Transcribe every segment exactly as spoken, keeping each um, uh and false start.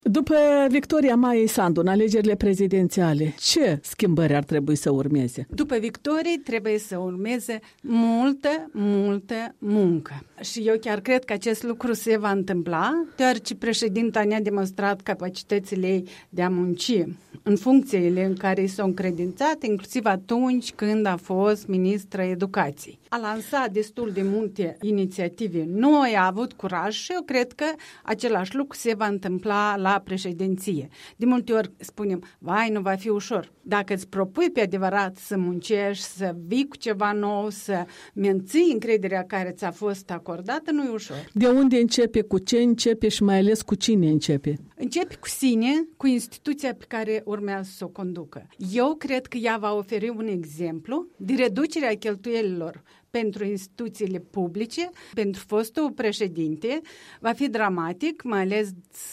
După victoria Maiei Sandu în alegerile prezidențiale, ce schimbări ar trebui să urmeze? După victorie trebuie să urmeze multă, multă muncă. Și eu chiar cred că acest lucru se va întâmpla, deoarece președinta ne-a demonstrat capacitățile ei de a munci în funcțiile în care i s-au încredințat, inclusiv atunci când a fost ministra educației. A lansat destul de multe inițiative noi, a avut curaj și eu cred că același lucru se va întâmpla la președinție. De multe ori spunem, vai, nu va fi ușor. Dacă îți propui pe adevărat să muncești, să vii cu ceva nou, să menții încrederea care ți-a fost acordată, nu e ușor. De unde începe, cu ce începe și mai ales cu cine începe? Începe cu sine, cu instituția pe care urmează să o conducă. Eu cred că ea va oferi un exemplu de reducerea cheltuielilor pentru instituțiile publice, pentru fostul președinte, va fi dramatic, mai ales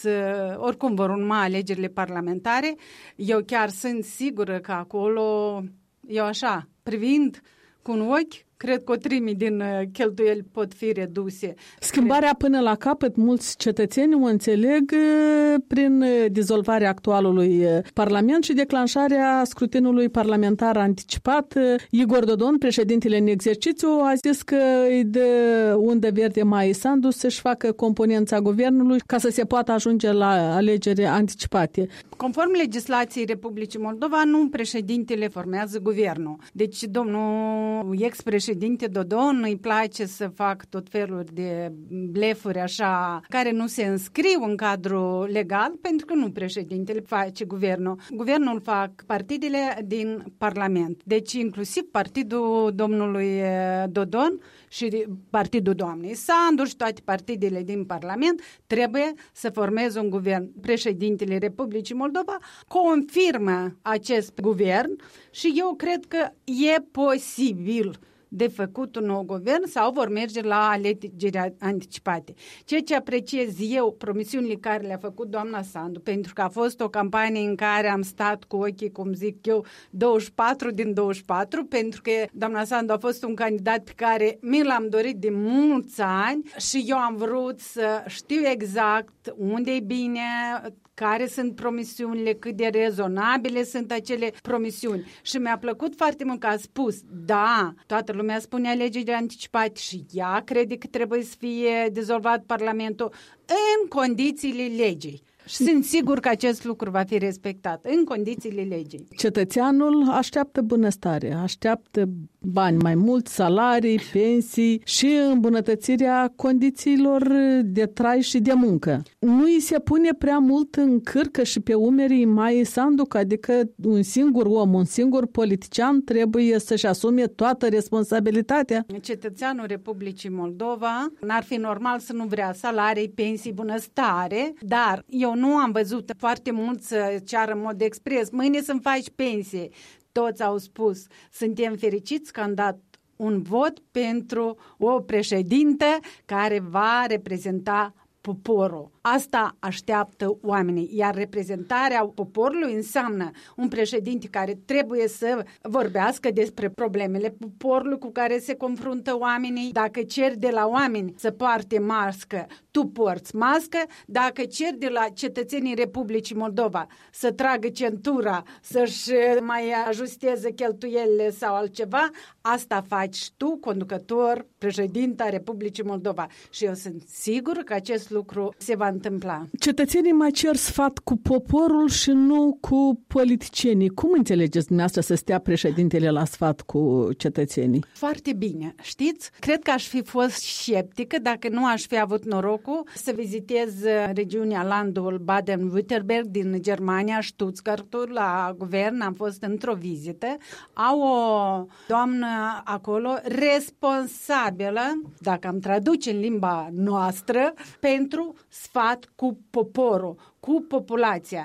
oricum vor urma alegerile parlamentare. Eu chiar sunt sigură că acolo, eu așa, privind cu un ochi, cred că o treime din cheltuieli pot fi reduse. Schimbarea cred... până la capăt, mulți cetățeni o înțeleg prin dizolvarea actualului Parlament și declanșarea scrutinului parlamentar anticipat. Igor Dodon, președintele în exercițiu, a zis că îi dă undă verde Maiei Sandu să-și facă componența guvernului ca să se poată ajunge la alegeri anticipate. Conform legislației Republicii Moldova, nu președintele formează guvernul. Deci domnul ex-președinte Președinte Dodon îi place să fac tot felul de blefuri așa, care nu se înscriu în cadrul legal, pentru că nu președintele face guvernul. Guvernul fac partidele din Parlament. Deci inclusiv partidul domnului Dodon și partidul doamnei Sandu și toate partidele din Parlament trebuie să formeze un guvern. Președintele Republicii Moldova confirmă acest guvern și eu cred că e posibil de făcut un nou guvern sau vor merge la alegeri anticipate. Ceea ce apreciez eu, promisiunile care le-a făcut doamna Sandu, pentru că a fost o campanie în care am stat cu ochii, cum zic eu, douăzeci și patru din douăzeci și patru, pentru că doamna Sandu a fost un candidat pe care mi l-am dorit de mulți ani și eu am vrut să știu exact unde e bine, care sunt promisiunile, cât de rezonabile sunt acele promisiuni. Și mi-a plăcut foarte mult că a spus, da, toată lumea spune alegeri anticipate și ea crede că trebuie să fie dizolvat Parlamentul în condițiile legii. Și sunt sigur că acest lucru va fi respectat în condițiile legii. Cetățeanul așteaptă bunăstare, așteaptă bani mai mulți, salarii, pensii și îmbunătățirea condițiilor de trai și de muncă. Nu îi se pune prea mult în cârcă și pe umerii Maiei Sandu, adică un singur om, un singur politician trebuie să-și asume toată responsabilitatea? Cetățeanul Republicii Moldova n-ar fi normal să nu vrea salarii, pensii, bunăstare, dar eu nu am văzut foarte mult să ceară în mod expres, mâine să-mi faci pensie. Toți au spus, suntem fericiți că am dat un vot pentru o președintă care va reprezenta poporul. Asta așteaptă oamenii, iar reprezentarea poporului înseamnă un președinte care trebuie să vorbească despre problemele poporului cu care se confruntă oamenii. Dacă ceri de la oameni să poarte mască, tu porți mască. Dacă ceri de la cetățenii Republicii Moldova să tragă centura, să-și mai ajusteze cheltuielile sau altceva, asta faci tu, conducător, președinta Republicii Moldova. Și eu sunt sigur că acest lucru se va întâmpla. Cetățenii mai cer sfat cu poporul și nu cu politicienii. Cum înțelegeți dumneavoastră să stea președintele la sfat cu cetățenii? Foarte bine. Știți, cred că aș fi fost sceptică dacă nu aș fi avut norocul să vizitez regiunea landul Baden-Württemberg din Germania, Stuttgartul, la guvern. Am fost într-o vizită. Au o doamnă acolo responsabilă, dacă am traduce în limba noastră, pentru sfat cu poporul, cu populația.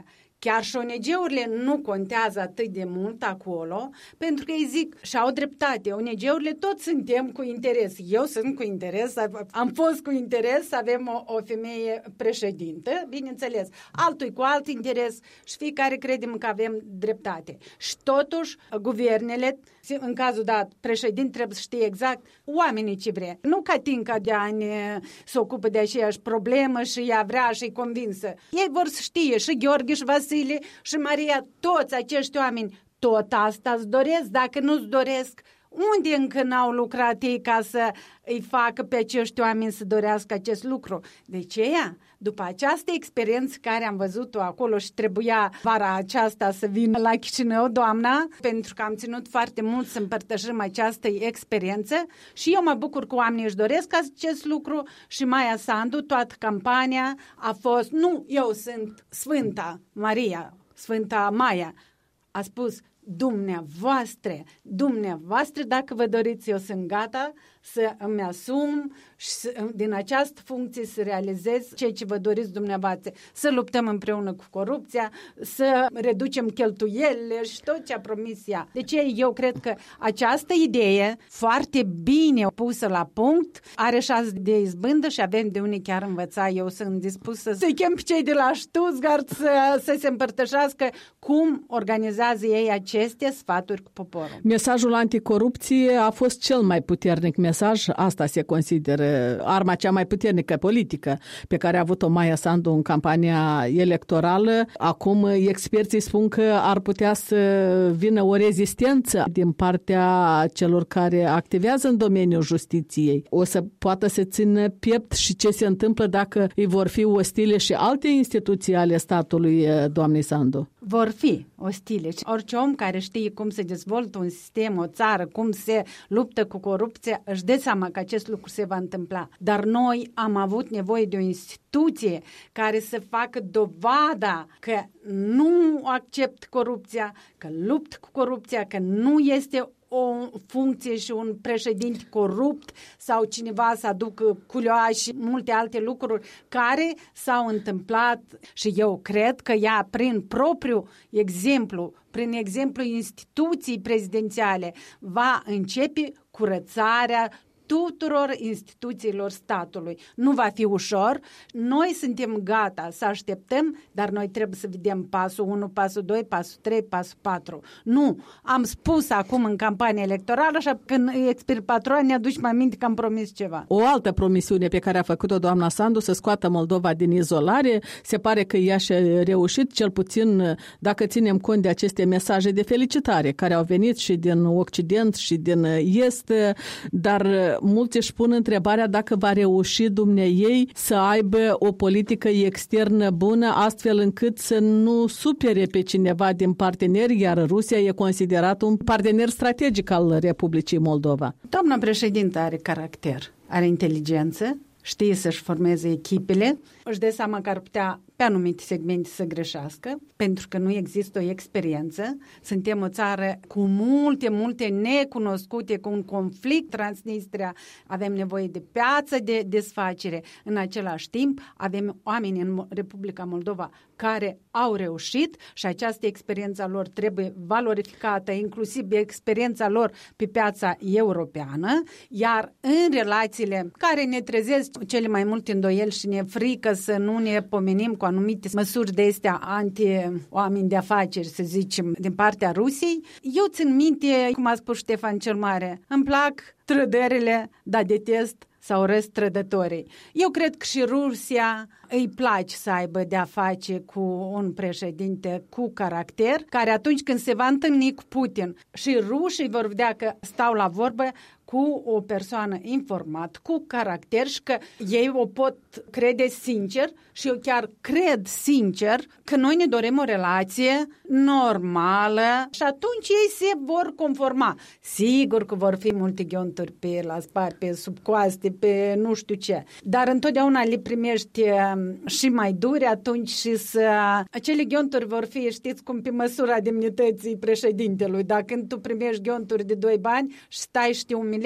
Chiar și O N G-urile nu contează atât de mult acolo, pentru că ei zic și au dreptate. O N G-urile toți suntem cu interes. Eu sunt cu interes, am fost cu interes să avem o, o femeie președintă, bineînțeles. Altul cu alt interes și fiecare credem că avem dreptate. Și totuși, guvernele, în cazul dat, președinte trebuie să știe exact oamenii ce vrea. Nu Catinca de ani se ocupă de aceeași problemă și ea vrea și e convinsă. Ei vor să știe și Gheorghe și Vasile și Maria, toți acești oameni, tot asta îți doresc. Dacă nu-ți doresc, unde încă n-au lucrat ei ca să îi facă pe acești oameni să dorească acest lucru? De aceea, după această experiență care am văzut-o acolo și trebuia vara aceasta să vină la Chișinău, doamna, pentru că am ținut foarte mult să împărtășim această experiență și eu mă bucur că oamenii își doresc acest lucru și Maia Sandu, toată campania a fost, nu, eu sunt Sfânta Maria, Sfânta Maia, a spus, dumneavoastră, dumneavoastră, dacă vă doriți, eu sunt gata să îmi asum și să, din această funcție să realizez ceea ce vă doriți dumneavoastră, să luptăm împreună cu corupția, să reducem cheltuielile și tot ce a promis ea. Deci eu cred că această idee foarte bine pusă la punct are șans de izbândă și avem de unii chiar învăța. Eu sunt dispusă să-i chem pe cei de la Stuttgart să, să se împărtășească cum organizează ei aceste sfaturi cu poporul. Mesajul anticorupție a fost cel mai puternic mesaj. Asta se consideră arma cea mai puternică politică pe care a avut-o Maia Sandu în campania electorală. Acum experții spun că ar putea să vină o rezistență din partea celor care activează în domeniul justiției. O să poată să țină piept și ce se întâmplă dacă îi vor fi ostile și alte instituții ale statului, doamnei Sandu. Vor fi ostile. Orice om care știe cum se dezvoltă un sistem, o țară, cum se luptă cu corupția, își dă seama că acest lucru se va întâmpla. Dar noi am avut nevoie de o instituție care să facă dovada că nu accept corupția, că lupt cu corupția, că nu este o funcție și un președinte corupt sau cineva să aducă culioași și multe alte lucruri care s-au întâmplat și eu cred că ea prin propriu exemplu, prin exemplu instituții prezidențiale va începe curățarea tuturor instituțiilor statului. Nu va fi ușor, noi suntem gata să așteptăm, dar noi trebuie să vedem pasul unu, pasul doi, pasul trei, pasul patru. Nu, am spus acum în campania electorală și când expir patru ani ne aduci mai minte că am promis ceva. O altă promisiune pe care a făcut-o doamna Sandu, să scoată Moldova din izolare, se pare că ea și-a reușit, cel puțin dacă ținem cont de aceste mesaje de felicitare care au venit și din Occident și din Est, dar mulți își pun întrebarea dacă va reuși dumneiei să aibă o politică externă bună, astfel încât să nu supere pe cineva din parteneri, iar Rusia e considerat un partener strategic al Republicii Moldova. Doamna președintă are caracter, are inteligență, știe să-și formeze echipele, își dă seama că ar putea pe anumite segmente să greșească, pentru că nu există o experiență. Suntem o țară cu multe, multe necunoscute, cu un conflict Transnistria, avem nevoie de piață de desfacere. În același timp, avem oameni în Republica Moldova care au reușit și această experiență lor trebuie valorificată, inclusiv experiența lor pe piața europeană, iar în relațiile care ne trezesc cele mai multe îndoieli și ne frică să nu ne pomenim cu anumite măsuri de astea anti-oameni de afaceri, să zicem, din partea Rusiei, eu țin minte, cum a spus Ștefan cel Mare, îmi plac trădările, dar detest sau urăsc trădătorii. Eu cred că și Rusia îi place să aibă de-a face cu un președinte cu caracter, care atunci când se va întâlni cu Putin și rușii vor vedea că stau la vorbă cu o persoană informată, cu caracter și că ei o pot crede sincer și eu chiar cred sincer că noi ne dorim o relație normală și atunci ei se vor conforma. Sigur că vor fi multe ghionturi pe la spate, pe sub coaste, pe nu știu ce, dar întotdeauna le primești și mai dure atunci și să... Acele ghionturi vor fi, știți cum, pe măsura demnității președintelui. Dacă tu primești ghionturi de doi bani și stai și te umilești,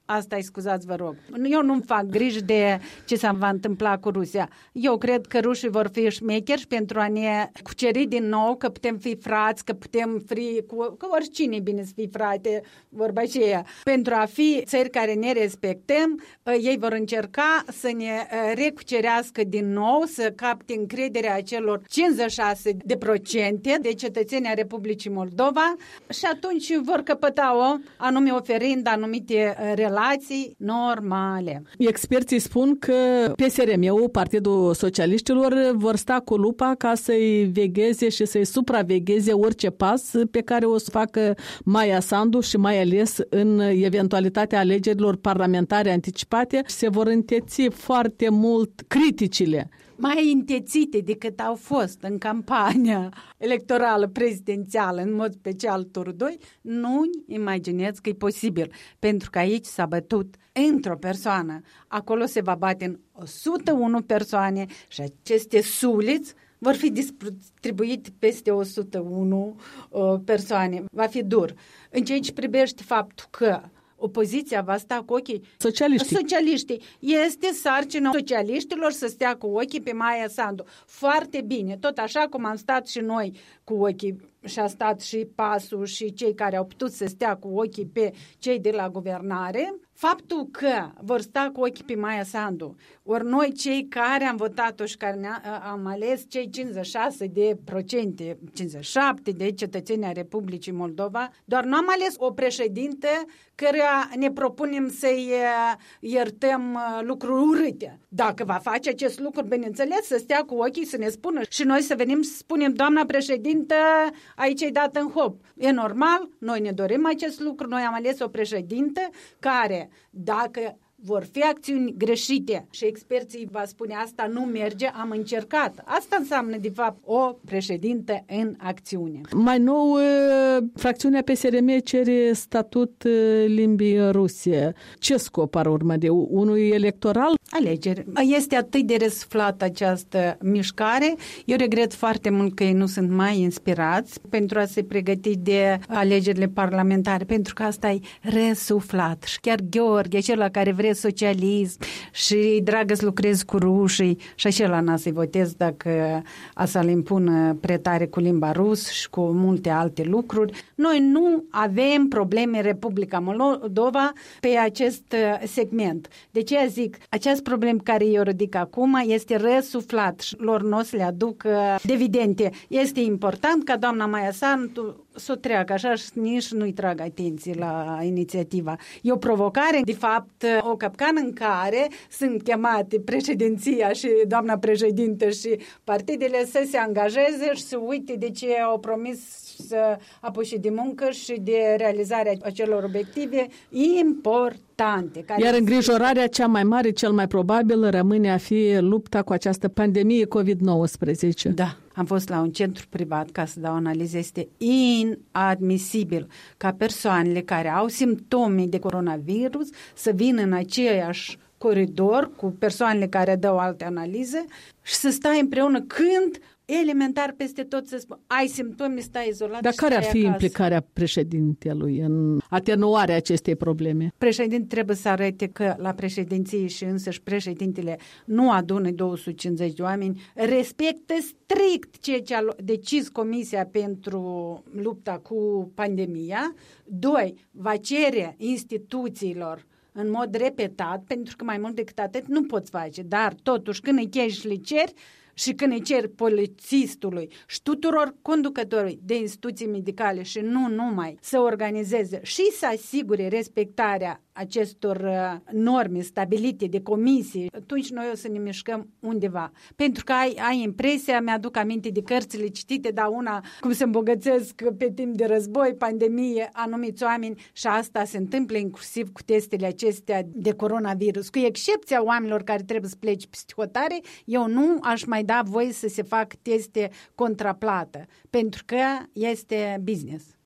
asta e, scuzați, vă rog. Eu nu-mi fac griji de ce s-a va întâmpla cu Rusia. Eu cred că rușii vor fi șmecheri pentru a ne cuceri din nou, că putem fi frați, că putem fi cu că oricine e bine să fii frate, vorba aceea. Pentru a fi țări care ne respectăm, ei vor încerca să ne recucerească din nou, să capte încrederea acelor cincizeci și șase de procente de cetățeni a Republicii Moldova și atunci vor căpăta o anume oferind anumite relații normale. Experții spun că P S R M-ul, Partidul Socialiștilor, vor sta cu lupa ca să-i vegheze și să-i supravegheze orice pas pe care o să facă Maia Sandu și mai ales în eventualitatea alegerilor parlamentare anticipate. Se vor înteți foarte mult criticile. Mai întețite decât au fost în campania electorală prezidențială, în mod special turul doi, nu-mi imaginez că e posibil, pentru că aici s-a bătut într-o persoană. Acolo se va bate în o sută unu persoane și aceste suliți vor fi distribuite peste o sută unu uh, persoane. Va fi dur. În ceea ce privește faptul că opoziția va sta cu ochii socialiștii. socialiștii. Este sarcina socialiștilor să stea cu ochii pe Maia Sandu. Foarte bine. Tot așa cum am stat și noi cu ochii și a stat și PAS-ul și cei care au putut să stea cu ochii pe cei de la guvernare, faptul că vor sta cu ochii pe Maia Sandu, ori noi cei care am votat-o și care am ales cei cincizeci și șase de procente, cincizeci și șapte de cetățeni ai Republicii Moldova, doar nu am ales o președintă căreia ne propunem să-i iertăm lucruri urâte. Dacă va face acest lucru, bineînțeles, să stea cu ochii, să ne spună și noi să venim să spunem, doamna președintă, aici e dat în hop. E normal, noi ne dorim acest lucru, noi am ales o președintă care, dacă vor fi acțiuni greșite și experții va spune asta nu merge, am încercat. Asta înseamnă, de fapt, o președintă în acțiune. Mai nou, fracțiunea P S R M cere statut limbii ruse. Ce scop ar urma de unul electoral? Alegeri. Este atât de răsuflată această mișcare. Eu regret foarte mult că ei nu sunt mai inspirați pentru a se pregăti de alegerile parlamentare, pentru că asta e răsuflat. Și chiar Gheorghe, acela care vrea socialism și dragă să lucrez cu rușii și acela n-a să-i votez dacă a să-l impună pretare cu limba rusă și cu multe alte lucruri. Noi nu avem probleme în Republica Moldova pe acest segment. De ce zic? Acest problem care eu ridic acum este răsuflat și lor nu o să le aduc evidente. Este important ca doamna Maia Sandu să o treacă așa și nici nu-i trag atenție la inițiativa. E o provocare, de fapt, o capcană în care sunt chemate președinția și doamna președintă și partidele să se angajeze și să uite de ce au promis să apuce de muncă și de realizarea acelor obiective importante. Care Iar îngrijorarea cea mai mare, cel mai probabil, rămâne a fi lupta cu această pandemie covid nouăsprezece. Da. Am fost la un centru privat ca să dau analiză. Este inadmisibil ca persoanele care au simptome de coronavirus să vină în aceeași coridor cu persoanele care dau alte analize și să stai împreună când elementar peste tot să spun, ai simptome, stai izolat. Dar și care ar stai fi acasă. implicarea președintelui în atenuarea acestei probleme? Președinte trebuie să arate că la președinție și însăși președintele nu adună două sute cincizeci de oameni, respectă strict ceea ce a decis Comisia pentru lupta cu pandemia. Doi, va cere instituțiilor în mod repetat, pentru că mai mult decât atât nu poți face, dar totuși când îi chei și le ceri, și când îi cer polițistului și tuturor conducătorii de instituții medicale și nu numai să organizeze și să asigure respectarea acestor norme stabilite de comisii, atunci noi o să ne mișcăm undeva. Pentru că ai, ai impresia, mi-aduc aminte de cărțile citite, dar una cum se îmbogățesc pe timp de război, pandemie, anumiți oameni și asta se întâmplă inclusiv cu testele acestea de coronavirus. Cu excepția oamenilor care trebuie să plece peste hotare, eu nu aș mai da voie să se facă teste contraplată, pentru că este business.